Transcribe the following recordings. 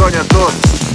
Соня тут.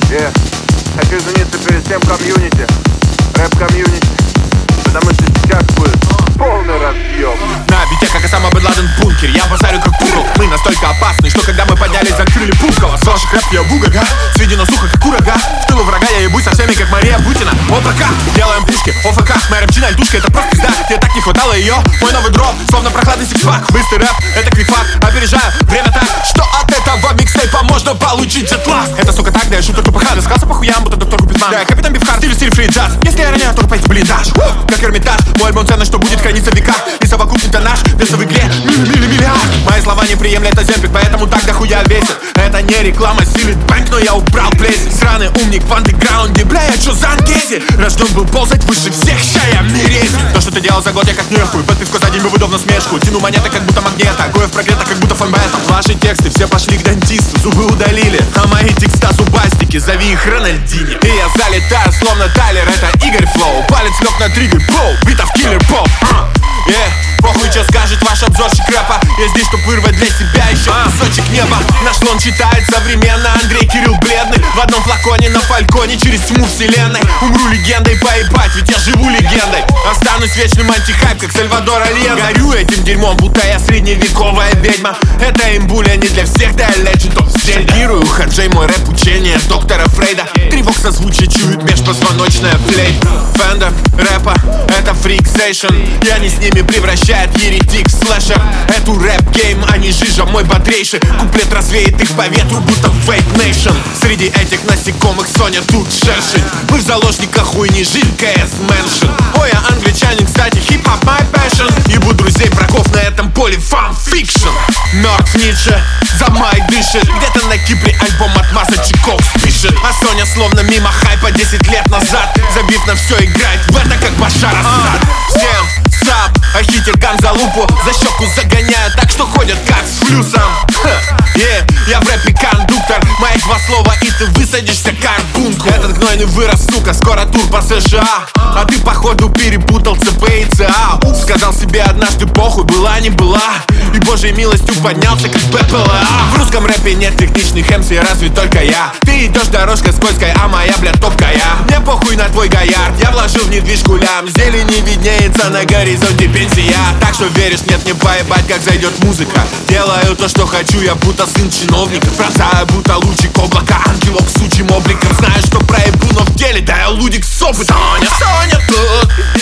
Хочу извиниться перед всем комьюнити, рэп-комьюнити, потому что сейчас будет полный разъем. На бите, как Осама Бен Ладен в бункере. Я базарю как кукол. Мы настолько опасны, что когда мы поднялись, закрыли Пулково. С ваших рэп я бугага, среди нас сухо, как урага. В тылу врага я ебусь со всеми, как Мария Бутина. ОПК, делаем пушки, ОФК. Моя рэпчина альтушка, это просто пизда. Тебе так не хватало ее. Мой новый дроп, словно прохладный сикспак. Быстрый рэп, это квикфак. Опережаю время так, что от этого микстейпа можно получить джетлаг. Это сука так, да я шутер ТПХ. Доскался по хуям, будто доктор Купидман. Да я капитан Бифхар, стиль фри джаз. Если я роняю, то пойти блиндаж. Как Эрмитаж, мой альбом ценный, что будет храниться в веках. И совокупный-то наш, веса в игре миллиард. Мои слова не приемлят аземпик, поэтому так дохуя весит. Это не реклама, силит банк, но я убрал плесень. Сраный умник в андеграунде, бля, я чё за анкези? Рожден был ползать выше всех, ща я мерезь. То, что ты делал за год, я как нехуй. Под пивко за день выводов на смешку. Тяну монеты, как будто магнита. Гоев прогрета, как будто фанбета. Ваши тексты все пошли к дантисту, зубы удалили. А мои текста зубастики, зови их Рональдини. И я залетаю, словно Тайлер, это Игорь Флоу. Палец лег на триггер, броу, битов киллер поп. Похуй, что скажет ваш обзорщик рэпа. Я здесь, чтоб вырвать для себя еще кусочек неба. Наш слон читает современно. Андрей Кирилл бледный в одном флаконе на фальконе через тьму вселенной. Умру легендой, поебать, ведь я живу легендой. Останусь вечным антихайп, как Сальвадор Альен. Горю этим дерьмом, будто я средневековая ведьма. Это имбуля не для всех, да я Legend of Zelda. Шокирую хаджей, мой рэп учение доктора Фрейда. Тревог созвучия чует межпозвоночная флейт. Фендер рэпа, это фриксейшн. Я не с ними превращаюсь еретик слэшер. Эту рэп-гейм, а не жижа мой бодрейший. Куплет развеет их по ветру, будто Fake Nation. Среди этих насекомых Соня тут шершень. Мы в заложниках хуйни, жиль КС Мэншн. Ой, я англичанин, кстати, хип-хоп my passion. Ебу друзей врагов на этом поле фан-фикшн. Мертв Ницше, за май дышит. Где-то на Кипре альбом от масочников спишет. А Соня словно мимо хайпа 10 лет назад. Забив на все, играет в это, как Башар Асад. Всем сап, а хитер Ганзалупу за щеку загоняют, так что ходят как с флюсом. Я в рэпе кондуктор, мои два слова и ты высадишься карбунку. Этот гнойный вырос, сука, скоро тур по США. А ты походу перепутал ЦП и ЦА. Сказал себе однажды похуй, была не была. И божьей милостью поднялся как ППЛА. В русском рэпе нет техничных МС, разве только я. Ты идешь дорожка скользкая, а моя, бля, топкая. Мне похуй на твой гоярд, я вложил в недвижку лям. Зелени виднеется на горизонте пенсия. Так что веришь, нет, не поебать, как зайдет музыка. Делаю то, что хочу, я будто сын чиновника. Бросаю будто лучик облака, ангелок с сучьим обликом. Знаю, что проебу, но в деле, да я лудик с опытом. Соня тут,